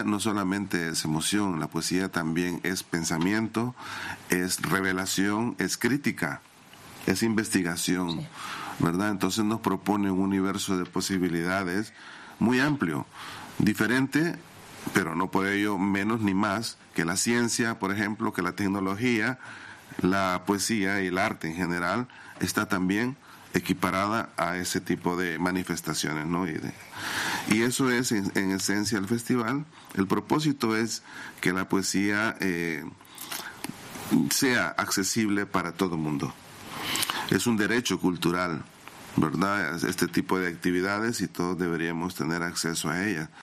no solamente es emoción, la poesía también es pensamiento, es revelación, es crítica, es investigación, sí, ¿verdad? Entonces nos propone un universo de posibilidades muy amplio, diferente, pero no por ello menos ni más que la ciencia, por ejemplo, que la tecnología, la poesía y el arte en general está también equiparada a ese tipo de manifestaciones, ¿no? Y eso es en esencia el festival. El propósito es que la poesía sea accesible para todo el mundo. Es un derecho cultural, ¿verdad? Este tipo de actividades y todos deberíamos tener acceso a ellas.